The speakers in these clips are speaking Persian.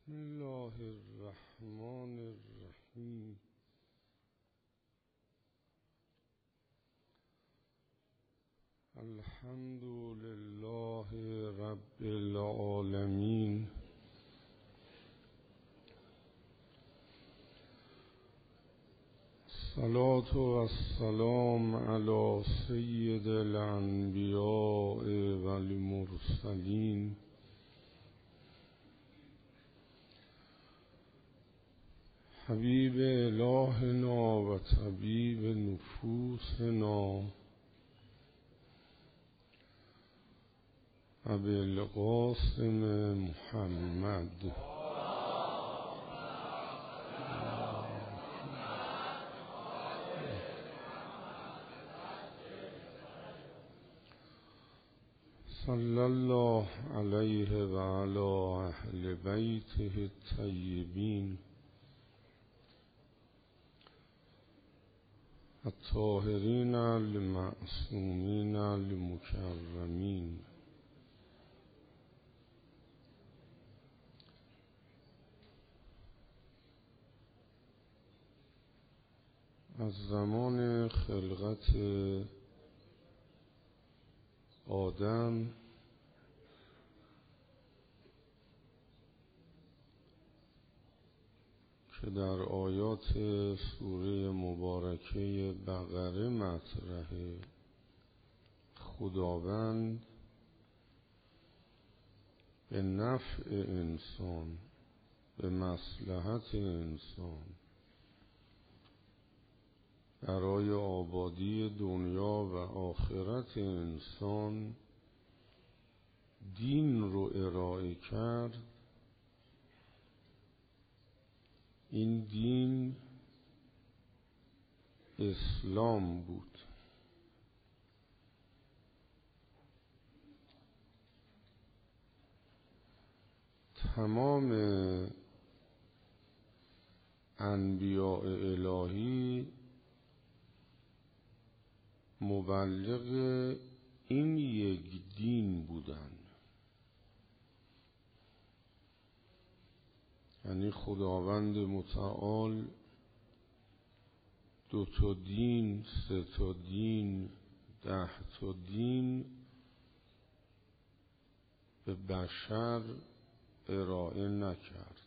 بسم الله الرحمن الرحیم. الحمد لله رب العالمین. الصلاة والسلام علی سید الانبیاء والمرسلین حبیب الهنا و طبیب نفوسنا ابوالقاسم محمد صلی الله علیه و علی اهل بیته الطیبین الطاهرین المعصومین المکرمین. از زمان خلقت آدم که در آیات سوره مبارکه بقره مطرحه، خداوند به نفع انسان، به مصلحت انسان، برای آبادی دنیا و آخرت انسان دین رو ارائه کرد. این دین اسلام بود. تمام انبیاء الهی مبلغ این یک دین بودند. یعنی خداوند متعال 2 دین، 3 دین، 10 دین به بشر ارائه نکرد.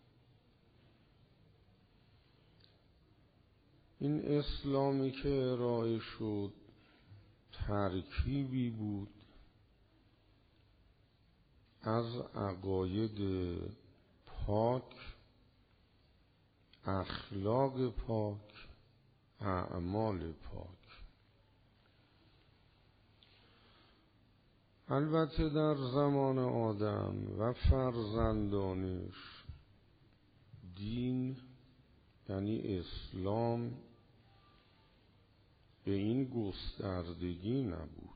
این اسلامی که ارائه شد ترکیبی بود از عقاید پاک، اخلاق پاک، اعمال پاک. البته در زمان آدم و فرزندانش دین یعنی اسلام به این گستردگی نبود.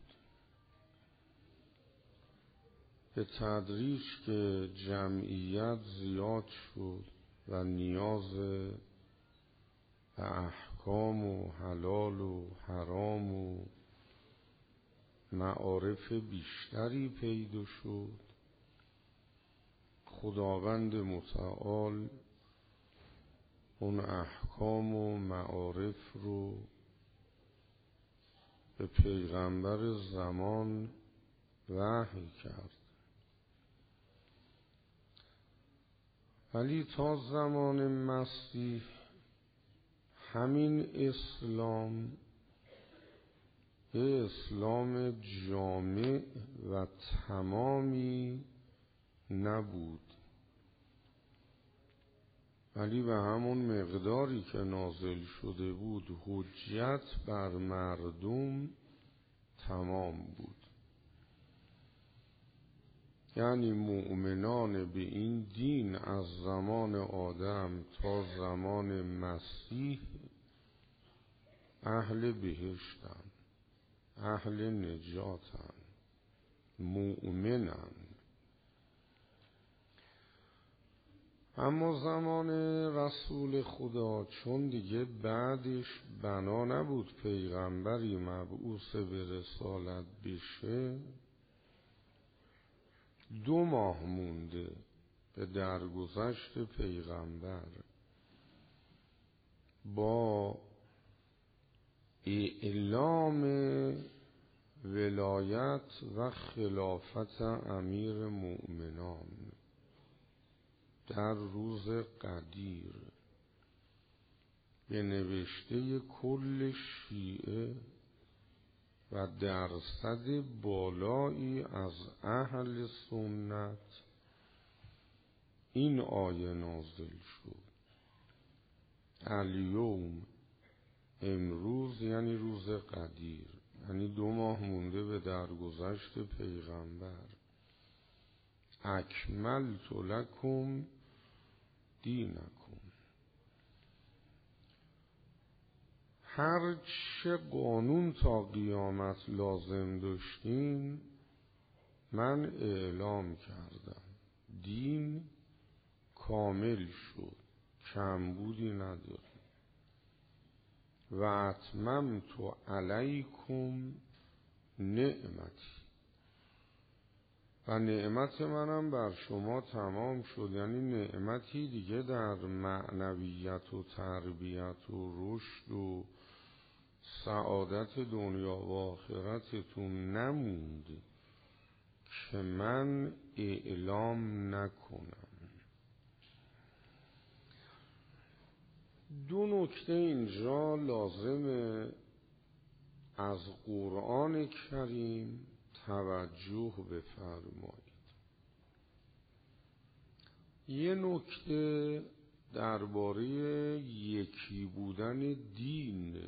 به تدریج که جمعیت زیاد شد و نیاز به احکام و حلال و حرام و معارف بیشتری پیدا شد، خداوند متعال اون احکام و معارف رو به پیغمبر زمان وحی کرد. ولی تا زمان مسیح همین اسلام یه اسلام جامع و تمامی نبود، ولی به همون مقداری که نازل شده بود حجت بر مردم تمام بود. یعنی مؤمنان به این دین از زمان آدم تا زمان مسیح اهل بهشتن، اهل نجاتن، مؤمنن. اما زمان رسول خدا چون دیگه بعدش بنا نبود پیغمبری مبعوث به رسالت بشه، 2 ماه مونده به درگذشت پیغمبر با اعلام ولایت و خلافت امیر مؤمنان در روز قدیر به نوشته کل شیعه و درصد بالایی از اهل سنت این آیه نازل شد. الیوم، امروز یعنی روز قدیر، یعنی 2 ماه مونده به درگذشت پیغمبر. اکملت لکم دینکم. هر چه قانون تا قیامت لازم داشتین من اعلام کردم. دین کامل شد، کمبودی نداره. و اتممت علیکم نعمتی، و نعمت منم بر شما تمام شد. یعنی نعمتی دیگه در معنویت و تربیت و رشد و سعادت دنیا و آخرتتون نموند که من اعلام نکنم. 2 نکته اینجا لازمه از قرآن کریم توجه بفرمایید. یه نکته درباره یکی بودن دین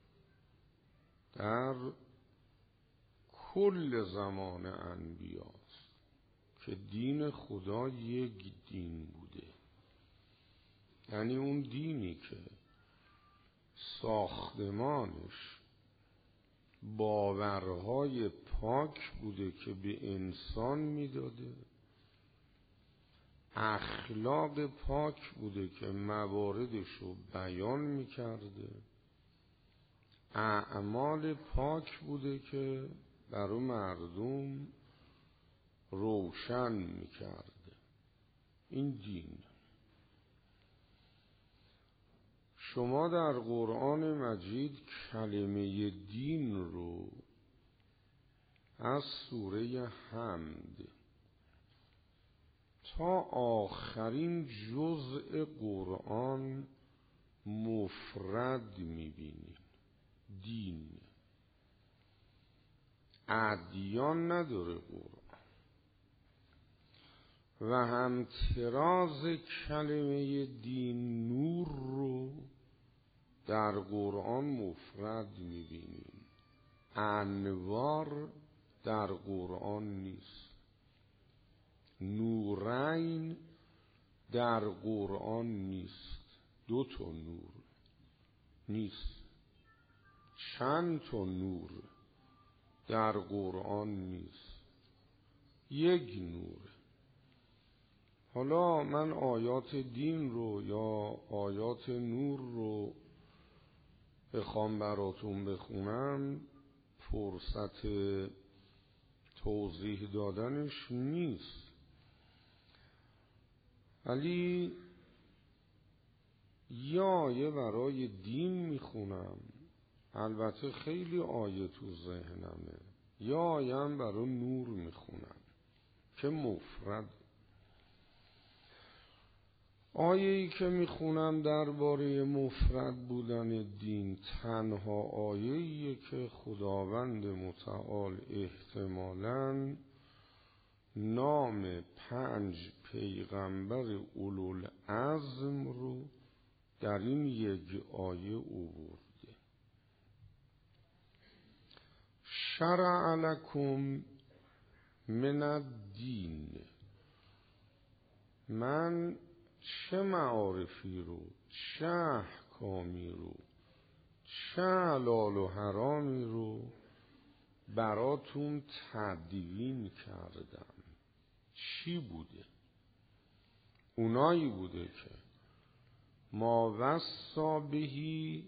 در کل زمان انبیاست که دین خدا یک دین بوده. یعنی اون دینی که ساختمانش باورهای پاک بوده که به انسان میداده، اخلاق پاک بوده که مواردش رو بیان میکرده، اعمال پاک بوده که برای مردم روشن میکرده. این دین. شما در قرآن مجید کلمه دین رو از سوره حمد تا آخرین جزء قرآن مفرد میبینید. دین، ادیان نداره قرآن. و هم تراز کلمه دین نور رو در قرآن مفرد میبینیم. انوار در قرآن نیست. نورین در قرآن نیست. 2 تا نور نیست. چند تا نور در قرآن نیست. یک نور. حالا من آیات دین رو یا آیات نور رو بخوام براتون بخونم فرصت توضیح دادنش نیست، ولی یه آیه برای دین میخونم. البته خیلی آیه تو ذهنمه. یه آیه هم برای نور میخونم که مفرد. آیه‌ای که میخونم درباره مفرد بودن دین تنها آیه‌ایه که خداوند متعال احتمالاً نام 5 پیغمبر اولوالعزم رو در این یک آیه آورده. شرع لکم من الدین. من چه معارفی رو، چه احکامی رو، چه حلال و حرامی رو براتون تدوین کردم. چی بوده؟ اونایی بوده که ما وصا بهی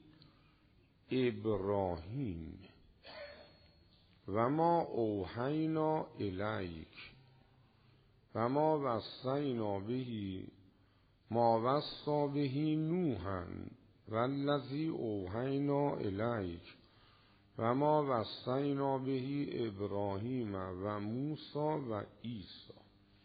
ابراهیم و ما اوحینا الیک و ما وصینا بهی ما وصا بهی نوحا والذی اوحینا الیک و ما وصینا بهی ابراهیم و موسی و عیسی.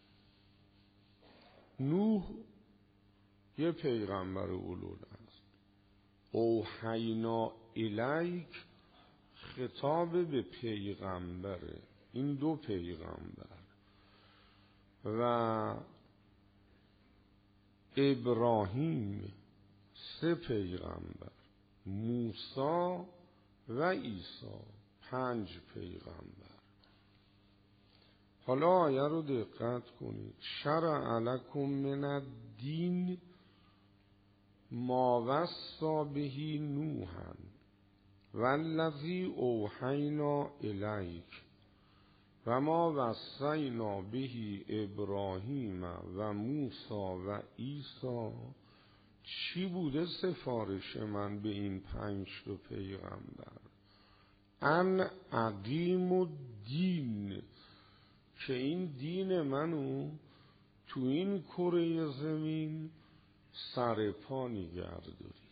نوح یه پیغمبر اولوالعزم است. اوحینا الیک خطاب به پیغمبره، این دو پیغمبر، و ابراهیم 3 پیغمبر، موسی و عیسی 5 پیغمبر. حالا آیه رو دقت کنید. شرع لکم من الدین ما وصی به نوحا والذی اوحینا الیک و ما وصینا به ابراهیم و موسی و عیسی. چی بوده سفارش من به این 5 پیغمبر؟ ان اقیم الدین، که این دین منو تو این کره زمین سر پا نگهدارید.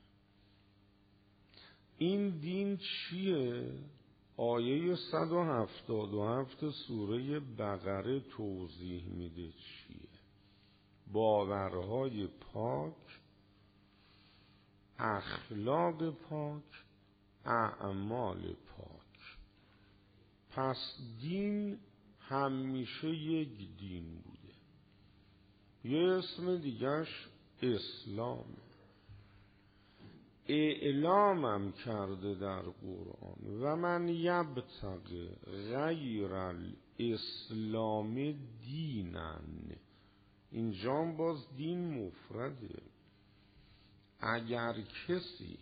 این دین چیه؟ آیه 177 سوره بقره توضیح میده چیه. باورهای پاک، اخلاق پاک، اعمال پاک. پس دین همیشه یک دین بوده. یه اسم دیگرش اسلام. اعلامم کرده در قرآن و من یبتغی غیر الاسلام دینن. اینجا باز دین مفرده. اگر کسی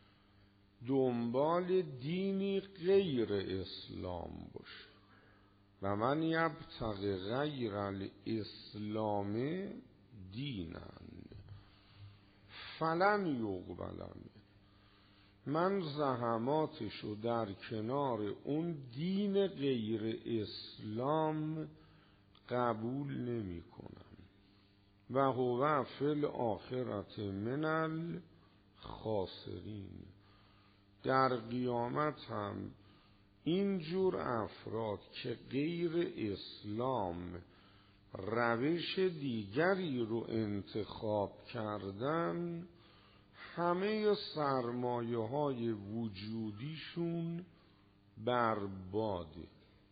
دنبال دینی غیر اسلام باشه و من یبتغی غیر الاسلام دینن فلن یقبل من زحماتشو در کنار اون دین غیر اسلام قبول نمی کنم و هو فی الاخرة من الخاسرین. در قیامت هم اینجور افراد که غیر اسلام روش دیگری رو انتخاب کردن، همه سرمایه های وجودیشون برباده.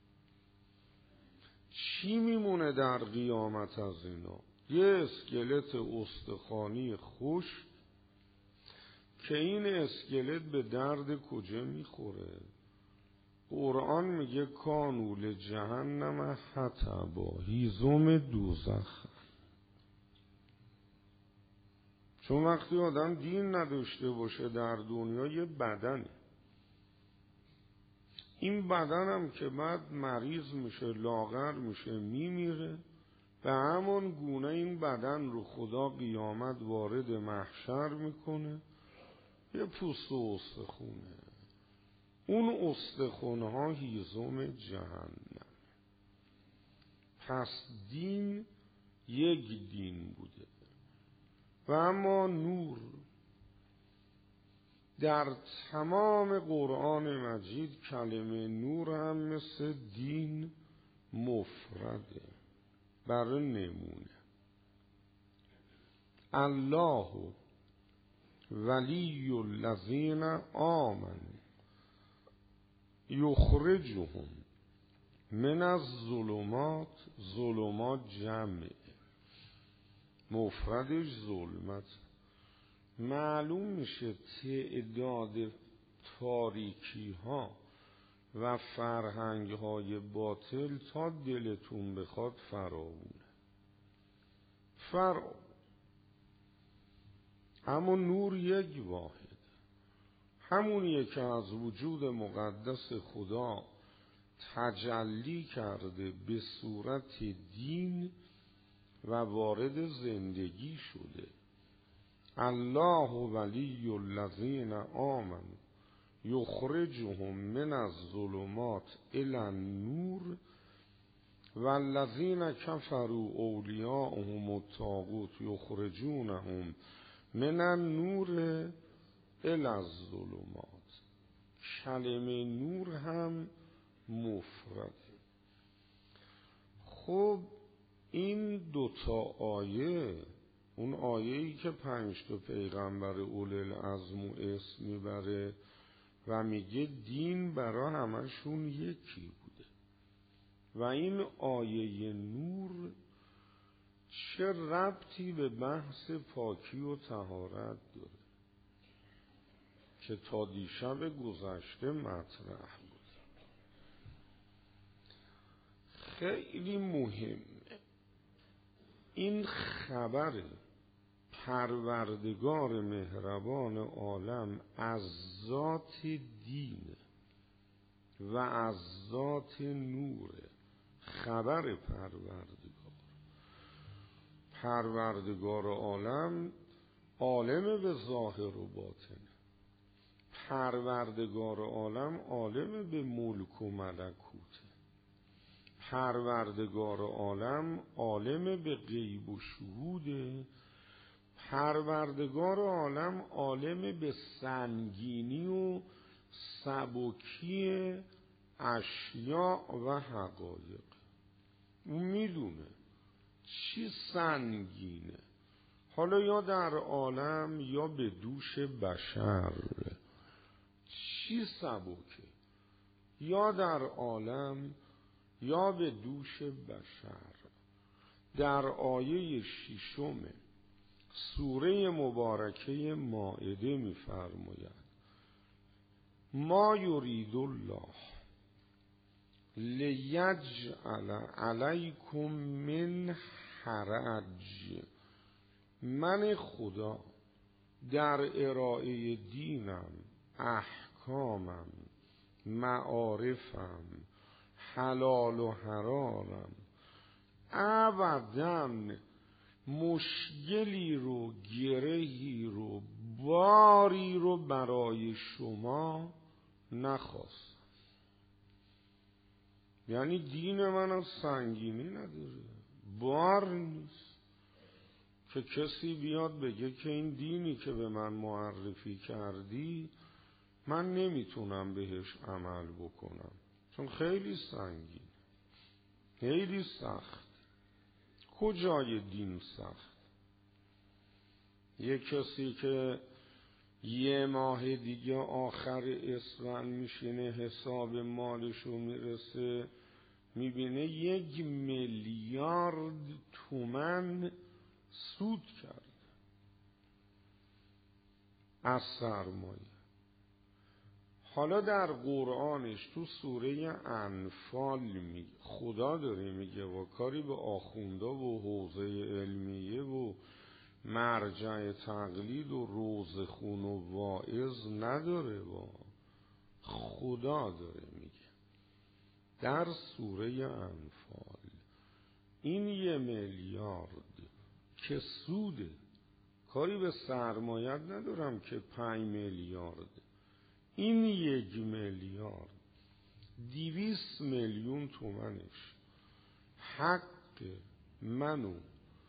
چی میمونه در قیامت از اینا؟ یه اسکلت استخوانی خوش که این اسکلت به درد کجا میخوره؟ قرآن میگه کانوا لجهنم حطبا، هیزم دوزخ. چون وقتی آدم دین نداشته باشه در دنیا یه بدنه، این بدن هم که بعد مریض میشه، لاغر میشه، میمیره، به همون گونه این بدن رو خدا قیامت وارد محشر میکنه، یه پوست و استخونه. اون استخونه ها هیزم جهنم. پس دین یک دین بوده. و اما نور در تمام قرآن مجید کلمه نور هم مثل دین مفرده. برای نمونه الله ولی الذین آمنوا یخرجهم من الظلمات، ظلمات جمع مفردش ظلمت. معلوم میشه تعداد تاریکی ها و فرهنگ های باطل تا دلتون بخواد فراوونه. اما نور یک واحد، همونیه که از وجود مقدس خدا تجلی کرده به صورت دین و وارد زندگی شده. الله ولی الذین آمنوا یخرجهم من الظلمات الی النور والذین کفروا اولیاءهم الطاغوت یخرجونهم من النور الی الظلمات. کلمه نور هم مفرده. خب این دوتا آیه، اون آیه‌ای که 5 تا پیغمبر اولوالعزم اسم میبره و میگه دین برا همشون یکی بوده، و این آیه نور چه ربطی به بحث پاکی و طهارت داره که تا دیشب گذشته مطرح بود. خیلی مهمه این خبر پروردگار مهربان عالم از ذات دین و از ذات نوره. خبر پروردگار عالم عالم به ظاهر و باطن، پروردگار عالم عالم به ملک و ملکوت، پروردگار عالم عالم به غیب و شهوده، پروردگار عالم عالم به سنگینی و سبکی اشیاء و حقایق. اون میدونه چی سنگینه، حالا یا در عالم یا به دوش بشر، چی سبکه یا در عالم یا به دوش بشر. در آیه 6 سوره مبارکه مائده می‌فرماید ما یرید الله لیجعل علیکم من حرج. من خدا در ارائه دینم، احکامم، معارفم، حلال و حرامم ابداً مشکلی رو، گرهی رو، باری رو برای شما نخواست. یعنی دین من از سنگینی نداره، بار نیست که کسی بیاد بگه که این دینی که به من معرفی کردی من نمیتونم بهش عمل بکنم چون خیلی سنگین، خیلی سخت. کجای دین سخت؟ یک کسی که یه ماه دیگه آخر اسفند میشینه حساب مالشو میرسه میبینه 1 میلیارد تومان سود کرد از سرمایه. حالا در قرآنش تو سوره انفال میگه، خدا داره میگه و کاری به آخونده و حوزه علمیه و مرجع تقلید و روزخون و واعظ نداره، و خدا داره میگه در سوره انفال این 1 میلیارد که سوده، کاری به سرمایت ندارم که 5 میلیارد، این 1 میلیارد 200 میلیون تومنش حق من و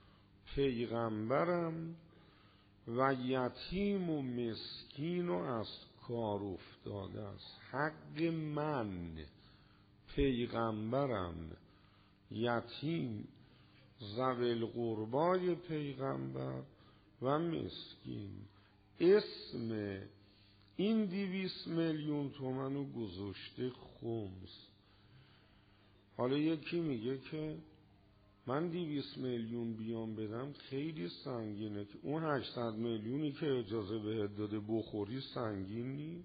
پیغمبرم و یتیم و مسکین و از کار افتاده است. حق من، پیغمبرم، یتیم، ذوی القربای پیغمبر و مسکین. اسم این 200 میلیون تومنو گذاشته خمس. حالا یکی میگه که من 200 میلیون بیام بدم خیلی سنگینه، که اون 800 میلیونی که اجازه بهت داده بخوری سنگین نی؟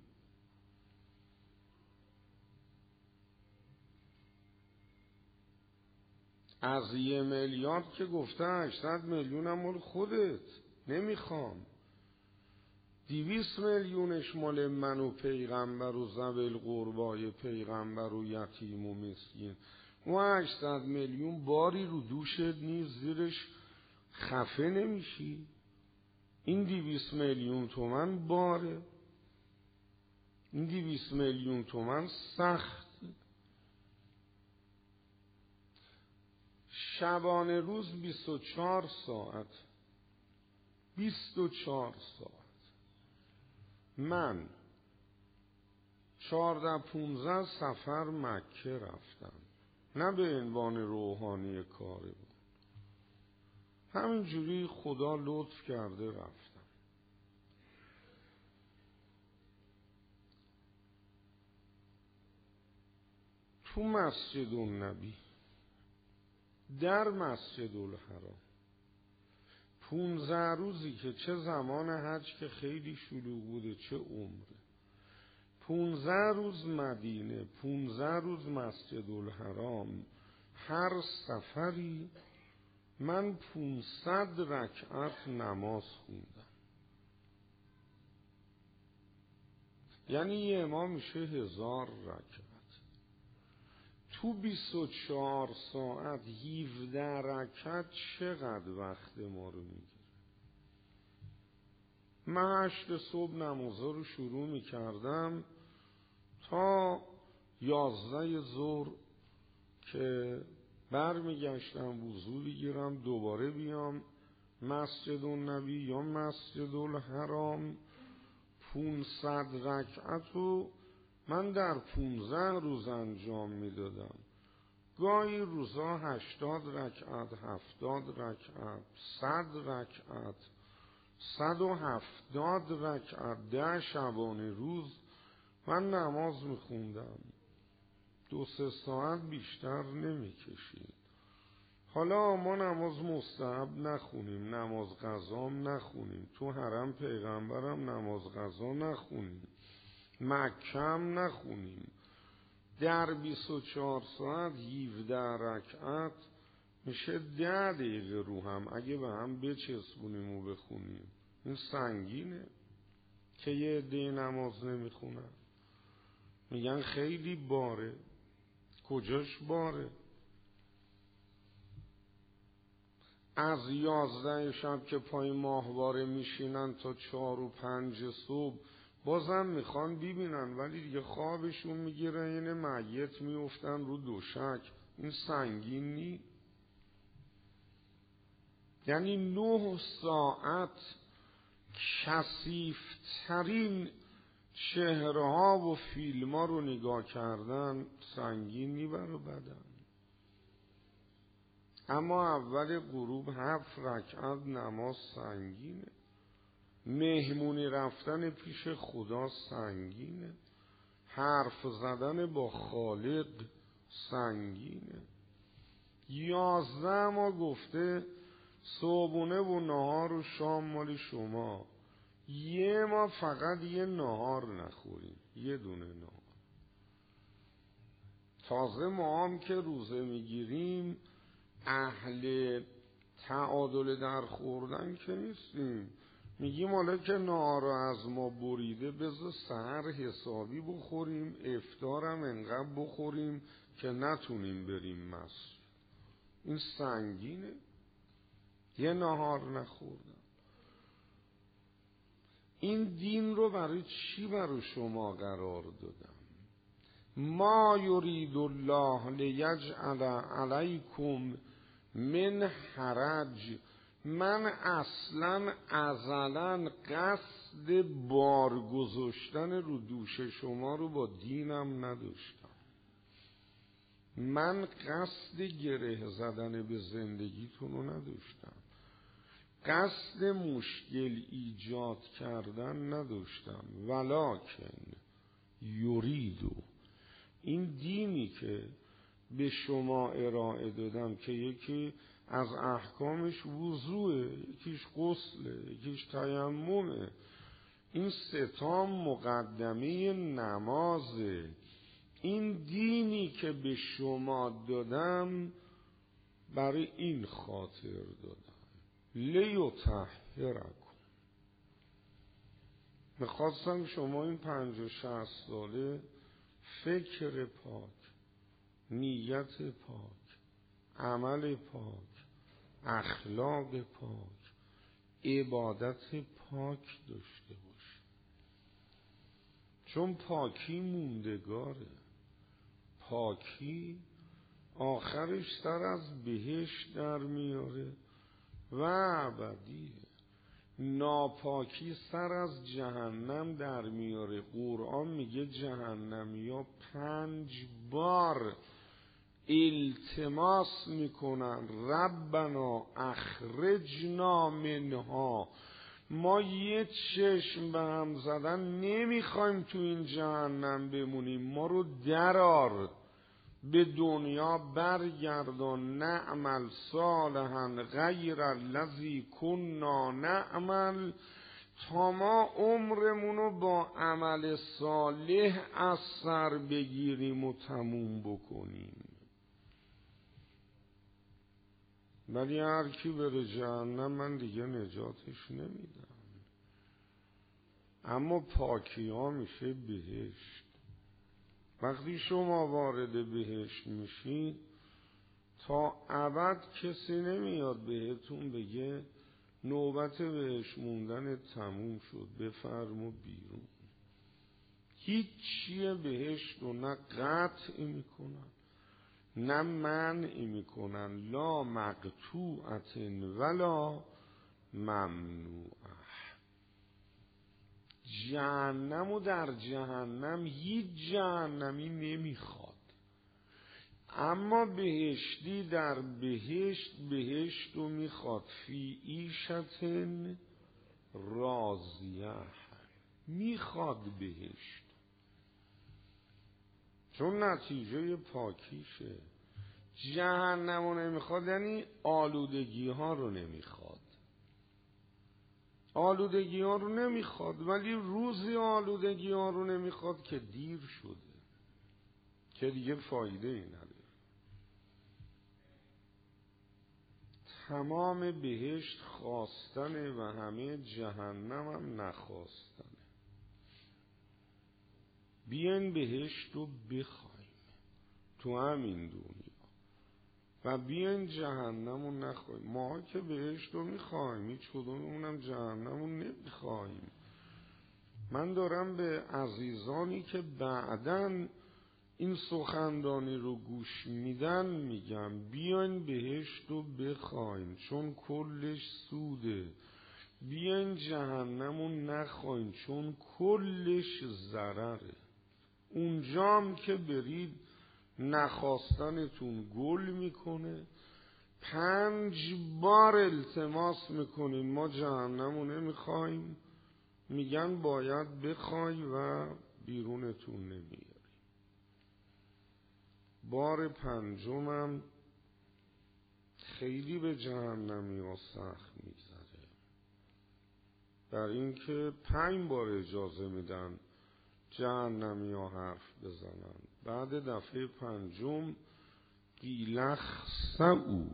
از 1 میلیارد که گفته 800 میلیونم مال خودت نمیخوام، 200 میلیونش مال من و پیغمبر و ذوی القربای پیغمبر و یتیم و مسکین. اون 800 میلیون باری رو دوشت نیست، زیرش خفه نمیشی؟ این 200 میلیون تومن باره، این 200 میلیون تومن سخت. شبانه روز 24 ساعت 24 ساعت من 14-15 سفر مکه رفتم، نه به عنوان روحانی کاره بود، همینجوری خدا لطف کرده رفتم. تو مسجد النبی، در مسجد الحرام 15 روزی که چه زمان حج که خیلی شلوغ بوده، چه عمره، 15 روز مدینه، 15 روز مسجد الحرام، هر سفری من 500 رکعت نماز خوندم. یعنی یه امام میشه 1000 رکعت. تو 24 ساعت 17 رکعت چقدر وقت ما رو میگیره؟ من 8 صبح نمازها رو شروع میکردم تا 11 ظهر که برمیگشتم وضو بگیرم دوباره بیام مسجد النبی یا مسجد الحرام. 500 رکعت رو من در 15 روز انجام میدادم. گاهی روزا 80 رکعت، 70 رکعت، 100 رکعت، 170 رکعت، 10 شبانه روز من نماز میخوندم. 2-3 ساعت بیشتر نمیکشید. حالا ما نماز مستحب نخونیم، نماز قضا نخونیم، تو حرم پیغمبرم نماز قضا نخونیم، مکه هم نخونیم. در 24 ساعت 17 رکعت میشه 10 دقیقه رو هم اگه به هم بچسبونیم و بخونیم. این سنگینه که یه عده نماز نمیخونن، میگن خیلی باره. کجاش باره؟ از 11 شب که پای ماهواره میشینن تا 4 و 5 صبح بازم میخوان ببینن، ولی دیگه خوابشون میگیره، این میت میفتن رو دوشک. این سنگین نی؟ یعنی 9 ساعت کثیف‌ترین چهره‌ها و فیلم‌ها رو نگاه کردن سنگین نی برای بدن. اما اول غروب 7 رکعت نماز سنگینه. مهمونی رفتن پیش خدا سنگینه. حرف زدن با خالق سنگینه. 11 ما گفته صبحونه و نهار و شام مال شما، یه ما فقط یه نهار نخوریم، یه دونه نهار. تازه ما هم که روزه میگیریم اهل تعادل در خوردن که نیستیم. میگیم حالا که نهار از ما بریده بذار سحر حسابی بخوریم، افطارم انقدر بخوریم که نتونیم بریم مسجد. این سنگینه. یه نهار نخوردم. این دین رو برای چی برای شما قرار دادم؟ ما یرید الله لیجعل علیکم من حرج. من اصلا ازلا قصد بار گذاشتن رو دوش شما رو با دینم نداشتم. من قصد گره زدن به زندگیتون رو نداشتم. قصد مشکل ایجاد کردن نداشتم. ولکن یریدو، این دینی که به شما ارائه دادم که یکی از احکامش وضوئه، یکیش غسله، یکیش تیممه، این 3 مقدمه نمازه. این دینی که به شما دادم برای این خاطر دادم لیطهرکم. میخواستم شما این 50-60 ساله فکر پاک، نیت پاک، عمل پاک، اخلاق پاک، عبادت پاک داشته باش. چون پاکی موندگاره. پاکی آخرش سر از بهشت در میاره و ابدیه. ناپاکی سر از جهنم در میاره. قرآن میگه جهنمیا 5 بار التماس میکنن ربنا اخرجنا منها، ما یه چشم به هم زدن نمیخوایم تو این جهنم بمونیم، ما رو درار، به دنیا برگردان، نعمل صالحا غیر الذی کنا نعمل، تا ما عمرمونو با عمل صالح از سر بگیریم و تموم بکنیم. ولی هر کی بره جهنم من دیگه نجاتش نمیدم. اما پاکی ها میشه بهشت. وقتی شما وارد بهشت میشی تا ابد کسی نمیاد بهتون بگه نوبت بهشت موندن تموم شد بفرمو بیرون. هیچی بهشت رو نه قطع میکنن نه منع میکنن، لا مقطوعة ولا ممنوعه. جهنم و در جهنم هیچ جهنمی نمیخواد، اما بهشتی در بهشت رو میخواد. فی عیشة راضیه، میخواد بهشت، چون نتیجه پاکیشه. جهنم رو نمیخواد یعنی آلودگی ها رو نمیخواد، آلودگی ها رو نمیخواد، ولی روزی آلودگی ها رو نمیخواد که دیر شده، که دیگه فایده ای نداره. تمام بهشت خواستنه و همه جهنم هم نخواستنه. بیاین بهشت رو بخوایم تو همین دنیا و بیاین جهنم رو نخواهیم. ما که بهشت رو میخواهیم، هیچ کدوممونم جهنم رو نمیخواهیم. من دارم به عزیزانی که بعداً این سخنرانی رو گوش میدن میگم بیاین بهشت رو بخواین، چون کلش سوده. بیاین جهنم رو نخواین، چون کلش ضرره. اونجام که برید نخواستنتون گل میکنه، 5 بار التماس میکنین ما جهنم رو نمیخوایم، میگن باید بخوای و بیرونتون نمیاری. بار 5م خیلی به جهنمی ها سخت میگذره، در این که 5 بار اجازه میدن جهنمی ها حرف بزنن. بعد دفعه 5 قیل اخسئوا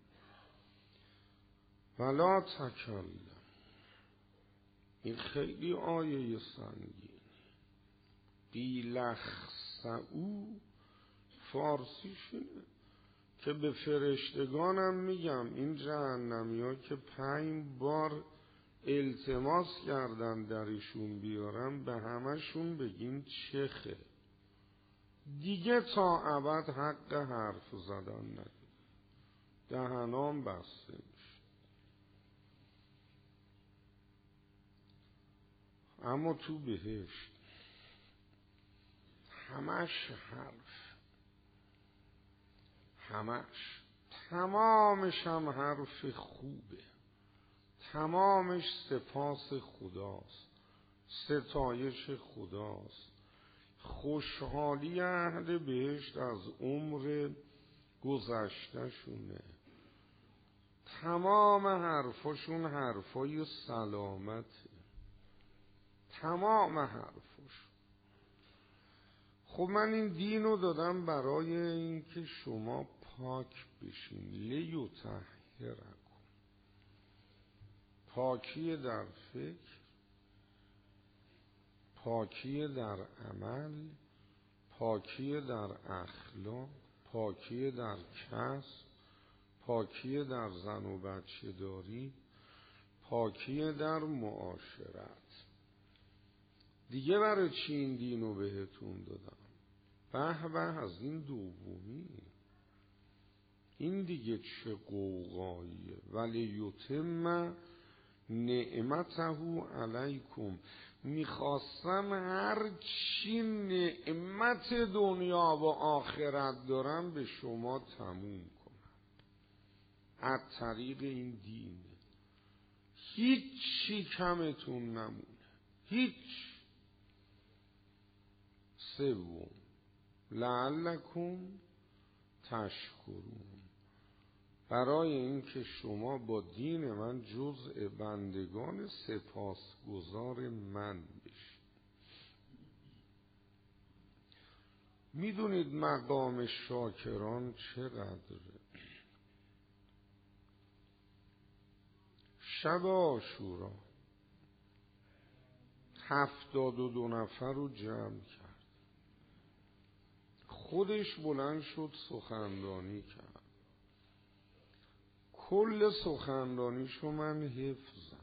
ولا تکلموا. این خیلی آیه سنگینه. قیل اخسئوا فارسیش اینه که به فرشتگانم میگم این جهنمی ها که 5 بار التماس کردن درشون بیارن، به همشون بگین چخه، دیگه تا ابد حق حرف زدن ندید، دهنام بسته میشه. اما تو بهشت همش حرف، همش، تمامش هم حرف خوبه، تمامش سپاس خداست، ستایش خداست، خوشحالی اهل بهشت از عمر گذشته شونه. تمام حرفاشون حرفای سلامته، تمام حرفاش. خب من این دینو دادم برای اینکه شما پاک بشین. لیطهرکم، پاکی در فکر، پاکی در عمل، پاکی در اخلاق، پاکی در کسب، پاکی در زن و بچه داری، پاکی در معاشرت. دیگه برای چی این دینو بهتون دادم؟ به از این دومی. این دیگه چه قوقاییه. ولی یتم نعمته علیکم، میخواستم هر چی نعمت دنیا و آخرت دارم به شما تموم کنم از طریق این دین. هیچ چی کمتون نمونه، هیچ. سوم لعلکم تشکرون، برای اینکه شما با دین من جزء بندگان سپاسگزار من بشید. میدونید مقام شاکران چقدره؟ شب عاشورا 72 نفر رو جمع کرد، خودش بلند شد سخنرانی کرد. کل سخنرانیشو من حفظم.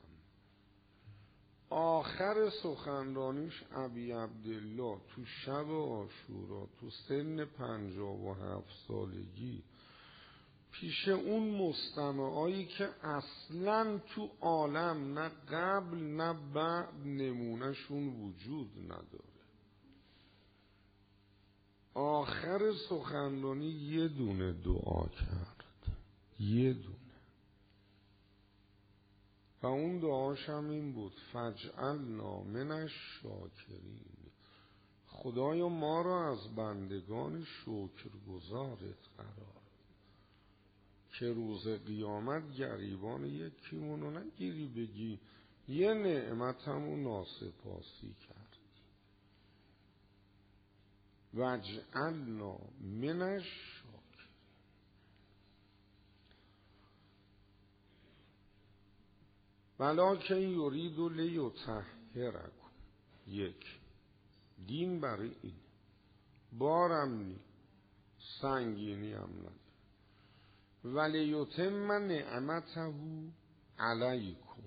آخر سخنرانیش ابی عبدالله تو شب عاشورا تو سن 57 سالگی پیش اون مستمعایی که اصلاً تو عالم نه قبل نه بعد نمونهشون وجود نداره، آخر سخنرانی یه دونه دعا کرد، یه دونه. و اون دعاش هم این بود: فاجعلنا من الشاکرین، خدایا ما را از بندگان شکرگزارت قرار، که روز قیامت گریبان یکیمونو نگیری بگی یه نعمتمو ناسپاسی کردی. واجعلنا من الشاکرین. ولکن یرید لیطهرکم، یک دین برای این بارم نی سنگینی هم نداره. ولیتم نعمته علیکم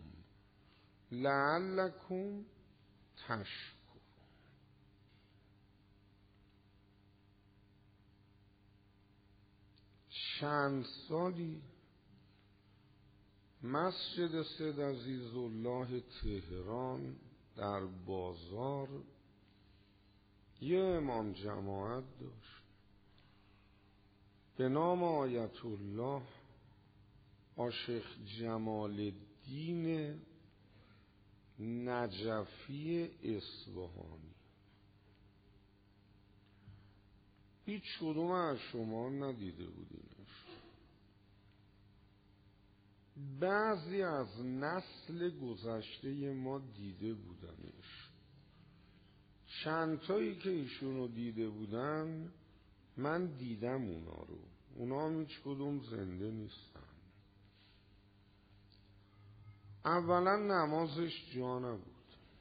لعلکم تشکرون. چند سالی مسجد سید عزیزالله تهران در بازار یه امام جماعت داشت به نام آیت الله آشیخ جمال الدین نجفی اصفهانی. هیچ کدوم از شما ندیده بودینش. بعضی از نسل گذشته ما دیده بودنش. چند تایی که ایشونو دیده بودن من دیدم اونا رو، اونا هم هیچ کدوم زنده نیستن. اولا نمازش جا نبود،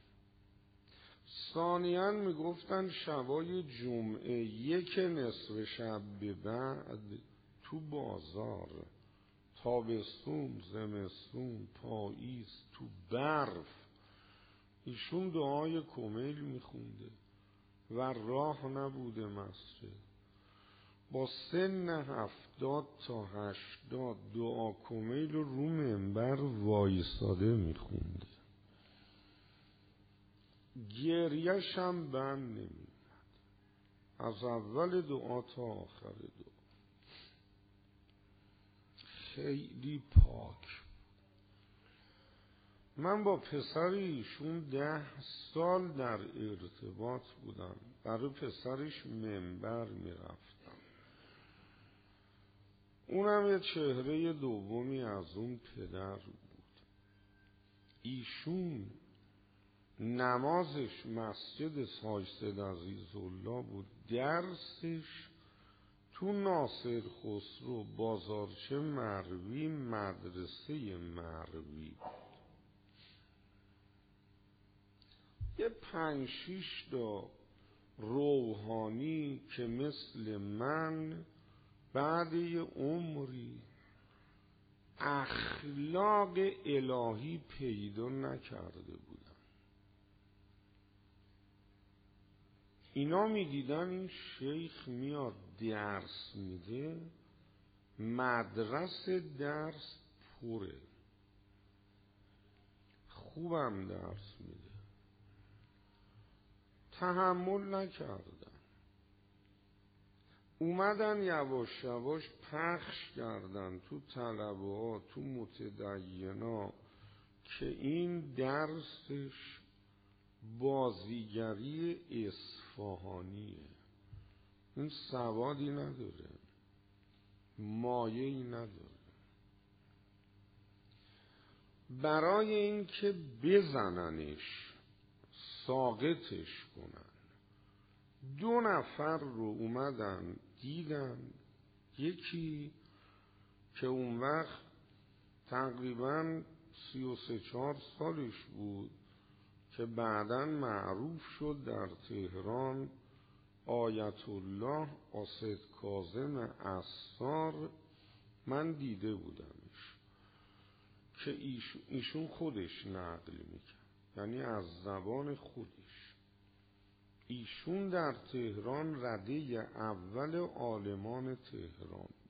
ثانیاً میگفتن شبای جمعه یک نصف شب به بعد تو بازار، تابستون، زمستون، پاییز، تو برف ایشون دعای کمیل میخونده و راه نبوده مسجد. با سن 70 تا 80 دعا کمیل رو منبر وایساده میخونده. گریه‌ش هم بند نمیاد از اول دعا تا آخر دعا. خیلی پاک. من با پسر ایشون 10 سال در ارتباط بودم، برای پسرش منبر میرفتم. اونم یه چهره دومی از اون پدر بود. ایشون نمازش مسجد ساج سید عزیزالله بود، درسش تو ناصر خسرو بازارچه مروی مدرسه مروی بود. یه 5-6 تا روحانی که مثل من بعد یه عمری اخلاق الهی پیدا نکرده بودن، اینا میدیدن این شیخ میاد درس میده، مدرسه درس پره، خوبم درس میده. تحمل نکردن، اومدن یواش یواش پخش کردن تو طلبه ها، تو متدینا که این درسش بازیگری اصفهانیه، این سوادی نداره، مایه‌ای نداره. برای این که بزننش، ساقطش کنن، 2 نفر رو اومدن دیدن. یکی که اون وقت تقریباً 33-4 سالش بود که بعداً معروف شد در تهران، آیت الله اسد کاظم عصار. من دیده بودمش که ایشون خودش نقل میکرد، یعنی از زبان خودش. ایشون در تهران رده اول عالمان تهران بود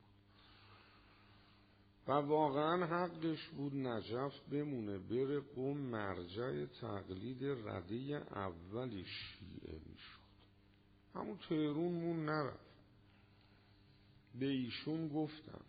و واقعا حقش بود نجف بمونه، بره قم مرجع تقلید رده اول شیعه میشد. همون تهرون مون نرفت. به ایشون گفتم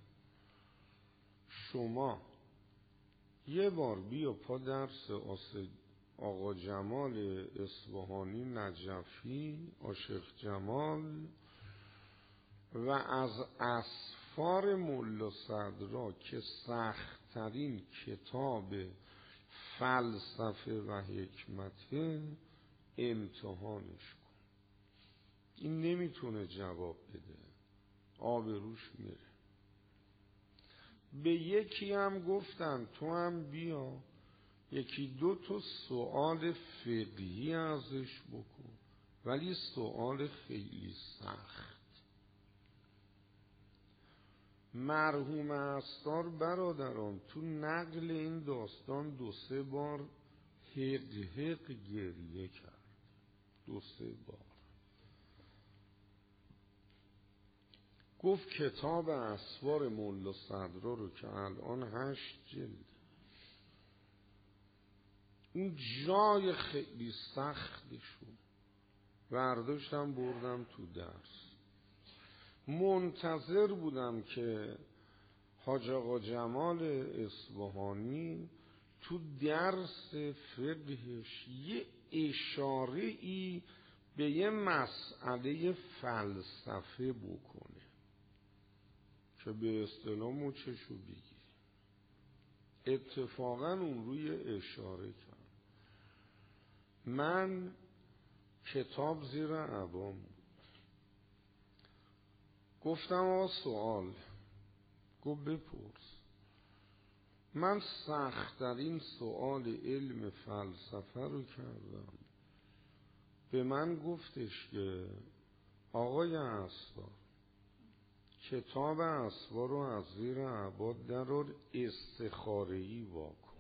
شما یه بار بیا پا درس آقا جمال اصفهانی نجفی، عاشق جمال، و از اسفار ملا صدرا که سخت‌ترین کتاب فلسفه و حکمته امتحانش کن. این نمیتونه جواب بده، آبروش میره. به یکی هم گفتن تو هم بیا 1-2 سوال فقهی ازش بکن، ولی سوال خیلی سخت. مرحوم عصار برادران تو نقل این داستان 2-3 بار حق گریه کرد، 2-3 بار. گفت کتاب اسفار ملا صدرا رو که الان 8 جلد، اون جای خیلی سختشو برداشتم بردم تو درس. منتظر بودم که حاج آقا جمال اصفهانی تو درس فقهش یه اشاره ای به یه مسئله فلسفه بکنه که به اصطلاح مچشو بگیری. اتفاقا اون روی اشاره کرد. من کتاب زیر عبام بود. گفتم آقا سوال. گفت بپرس. من سخت‌ترین سوال علم فلسفه رو کردم. به من گفتش که آقای عصار کتاب اسفار رو از زیر عباد درار، استخاره‌ای واکن،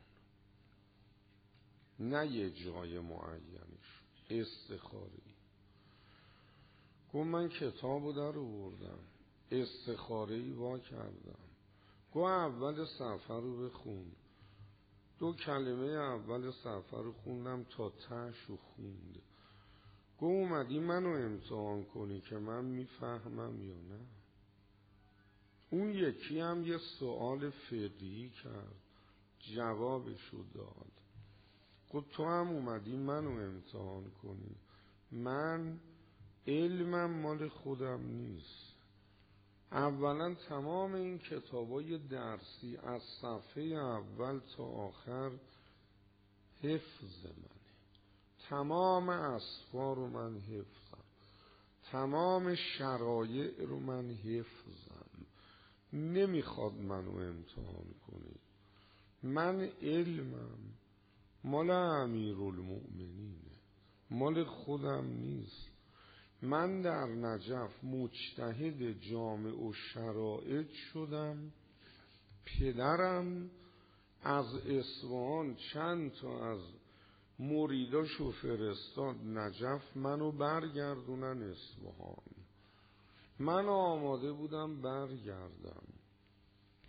نه یه جای معینش، استخاره‌ای. گفت من کتاب رو در آوردم، استخاره‌ای وا کردم. گفت اول صفحه رو بخون. 2 کلمه اول صفحه رو خوندم تا تهش رو خوند. گفت اومدی منو امتحان کنی که من میفهمم یا نه؟ اون یکی هم یه سوال فقهی کرد، جوابشو داد. گفت تو هم اومدی منو امتحان کنی، من علمم مال خودم نیست. اولا تمام این کتابای درسی از صفحه اول تا آخر حفظ منه، تمام اسفار رو من حفظم، تمام شرایع رو من حفظم. نمیخواد منو امتحان کنی. من علمم مال امیرالمؤمنینه، مال خودم نیست. من در نجف مجتهد جامع و شرائط شدم. پدرم از اصفهان چند تا از مریداشو فرستاد نجف منو برگردونن اصفهان. من آماده بودم برگردم.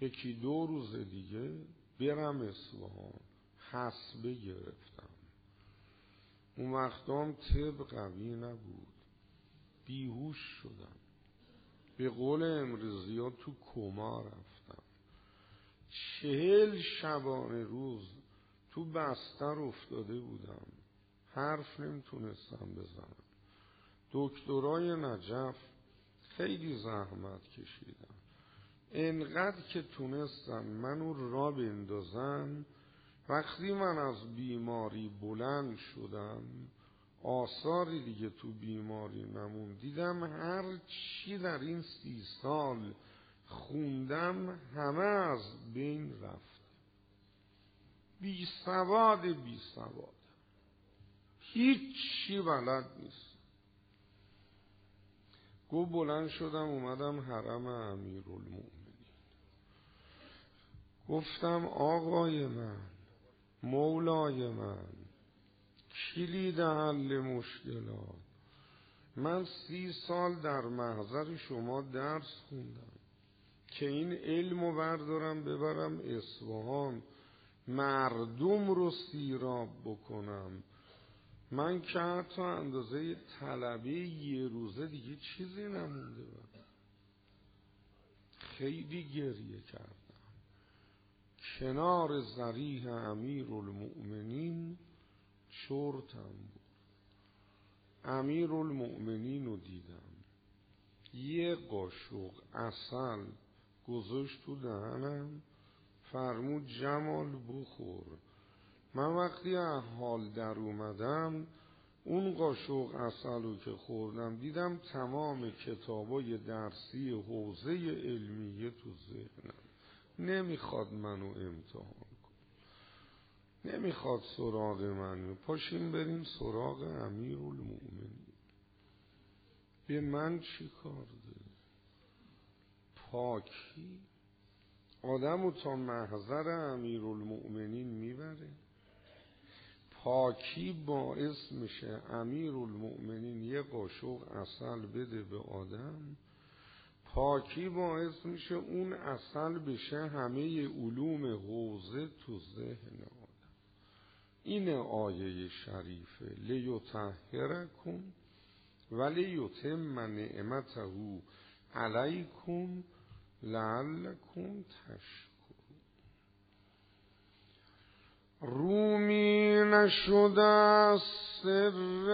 یکی 2 روز دیگه برم اصفهان. حسبه گرفتم. اون وقتام طب قوی نبود، بیهوش شدم، به قول امروزی‌ها تو کما رفتم. 40 شبانه روز تو بستر افتاده بودم، حرف نمیتونستم بزنم. دکترای نجف خیلی زحمت کشیدن، انقدر که تونستن منو را بندازن. وقتی من از بیماری بلند شدم، آثاری دیگه تو بیماری نمون. دیدم هر چی در این 30 سال خوندم همه از بین رفت. بی سواد هیچ چی بلد نیست. گو بلند شدم اومدم حرم امیرالمومنین. گفتم آقای من، مولای من، کلید حل مشکلات. من 30 سال در محضر شما درس خوندم که این علمو بردارم ببرم اصفهان، مردم رو سیراب بکنم. من که حتی اندازه طلبه 1 روزه دیگه چیزی نمونده بود. خیلی گریه کردم. کنار ضریح امیرالمؤمنین چرتم بود. امیرالمؤمنین رو دیدم، 1 قاشق عسل گذاشت تو دهنم، فرمود جمال بخور. من وقتی از حال در اومدم، اون قاشق عسل رو که خوردم دیدم تمام کتابای درسی حوزه علمیه تو ذهنم. نمیخواد منو امتحان کن، نمیخواد سراغ منو. پاشیم بریم سراغ امیرالمؤمنین. به من چی کار ده؟ پاکی آدمو تا محضر امیرالمؤمنین میبره. پاکی باعث میشه امیرالمؤمنین 1 قاشق عسل بده به آدم. پاکی باعث میشه اون عسل بشه همه علوم حوزه تو ذهن آدم. این آیه شریفه لیطهرکم ولیتم نعمته علیکم لعلکم تشکرون. رومی نشده سر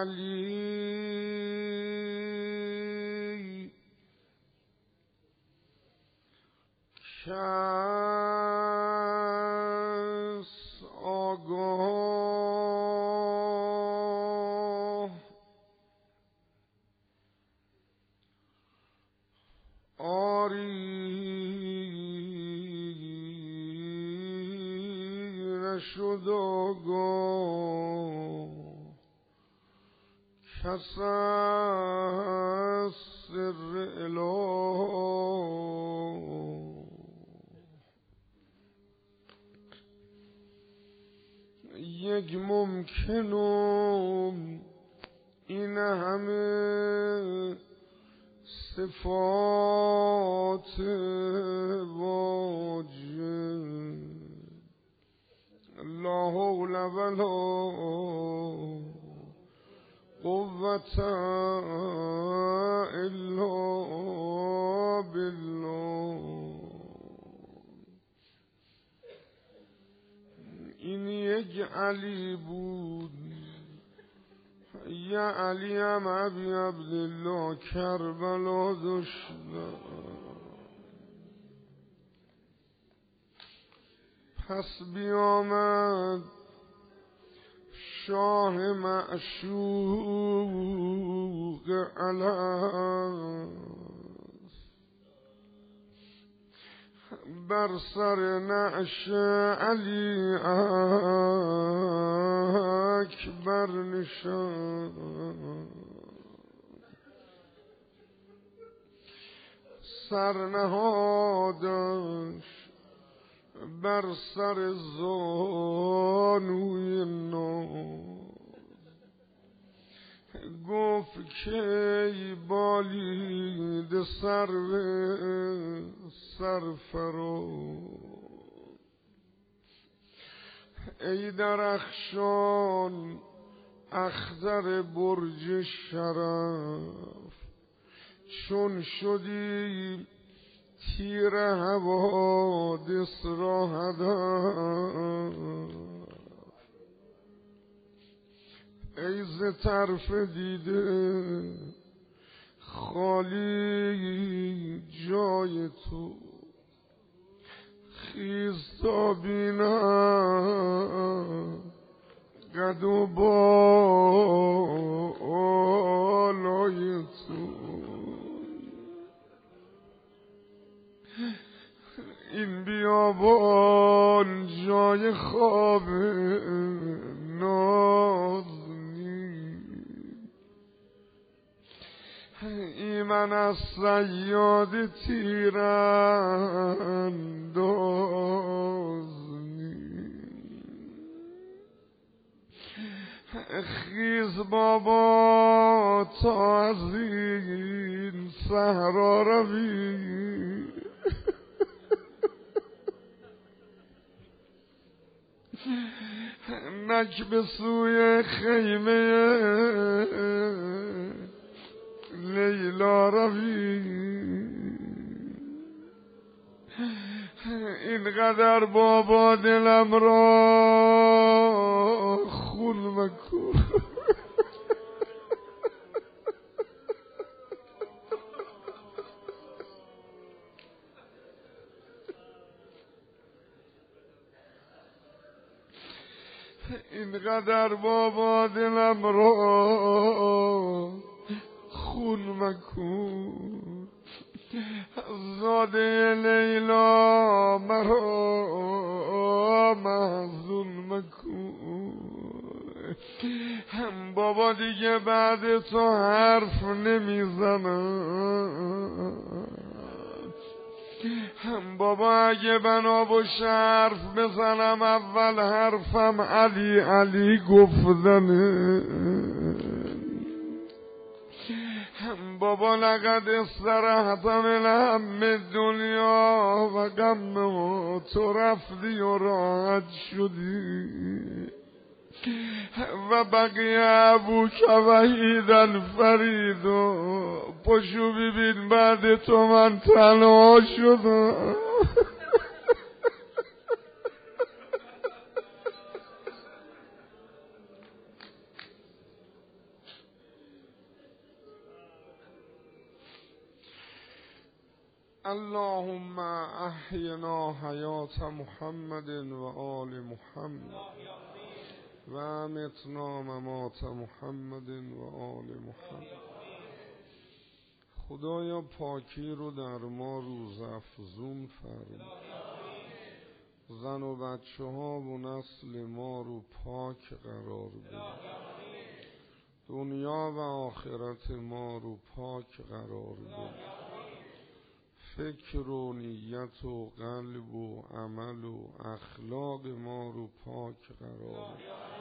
علی، کس آگاه آری نشد آگاه، کس از سر اله. یک ممکنم این همه صفات واجب، لا حول ولا قوة الا بالله. این یک علی بود، یا علی هم ابی عبدالله کربلا داشتن. پس بیامد شاه معشوق الست، بر سر نعش علی اکبر نشاند، سرنهادش بر سر زانوی ناز. گفت که ای بالید سرو سرفراز ای درخشان اخضر برج شرف چون شدی تیر حوادث را هدف ای ز طرف دیده خالی جای تو خیز تا بینم قد و بالای تو این بیابان جای خواب نازنی ایمن از صیاد تیراندازنی خیز بابا تا از این صحرا روی نک به سوی خیمه لیلا روی اینقدر بابا دلم را خون مکن اینقدر بابا دلم را خون مکن زاده لیلا مرا محزون مکن بابا دیگه بعد تو حرف نمیزنم بابا اگه بنا باشه حرف بزنم اول حرفم علی علی گفتنه بابا لقد استرحت من هم دنیا و غم تو رفتی و راحت شدی و بقیه ابوک وحیدن فرید و پشو ببین بعد تو من تنها شدم اللهم احینا حیات محمد و آل محمد و امتنا ممات محمد و آل محمد خدایا پاکی رو در ما روزافزون فرما زن و بچه ها و نسل ما رو پاک قرار بده دنیا و آخرت ما رو پاک قرار بده فکر و نیت و قلب و عمل و اخلاق ما رو پاک قرار بده